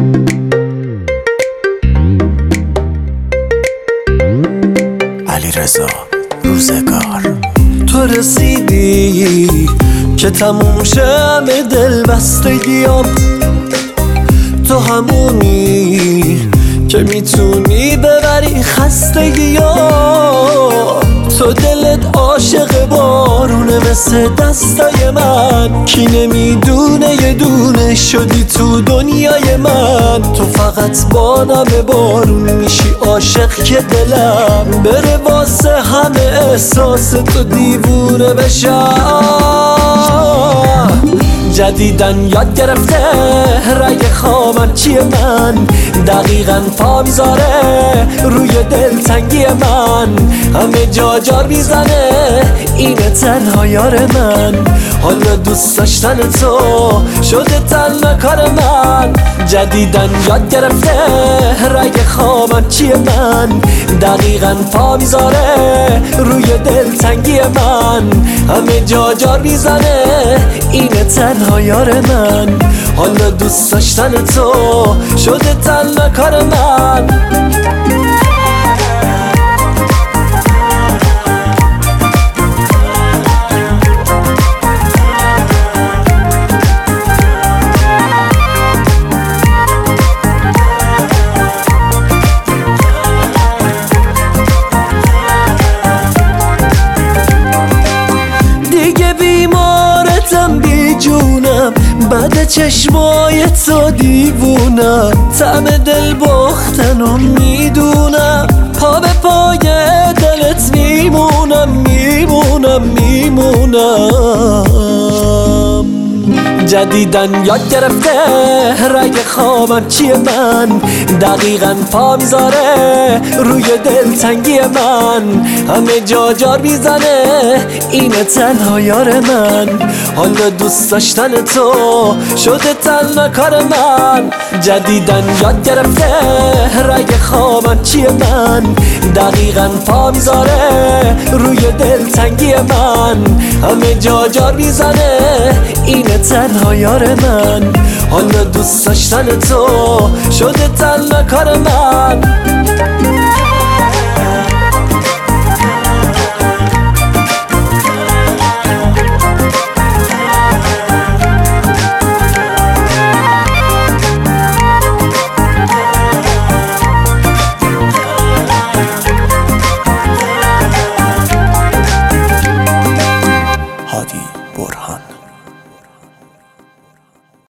علیرضا روزگار. تو رسیدی که تموم شه همه دل بستگیام، تو همونی که میتونی ببری خستگیام. تو دلت عاشق بارونه مثل دستای من، کی نمیدونه یه دونه شدی تو دنیای من. تو فقط با نم بارون میشی عاشق که دلم بره واسه همه احساس تو دیوونه بشم. جدیدن یاد گرفته رگ خامن چیه من، دقیقاً پا میذاره روی دلتنگی من. همه جا جار میزنه اینه تنها یار من، حالا دوست داشتن تو شده تنها کار من. جدیدن یاد گرفته رگ خامن چیه من، دقیقاً پا میذاره روی دلتنگی من. همه جا جار میزنه اینه تنها یار من، حالا دوست داشتن تو شده تنها کار من. بعد چشمای تو دیوونم، طعم دل باختنو میدونم. پا به پای دلت میمونم میمونم میمونم. جدیدن یاد گرفته رگ خوابم چیه من، دقیقاً پا میذاره روی دلتنگی من. همه جا جار میزنه اینه تنها یار من، حالا دوست داشتن تو شده تنها کار من. جدیدن یاد گرفته رگ خوابم چیه من، دقیقاً پا میذاره روی دلتنگی من. همه جا جار میزنه اینه تنها یار من، حالا دوست داشتن تو شده تنها کار من.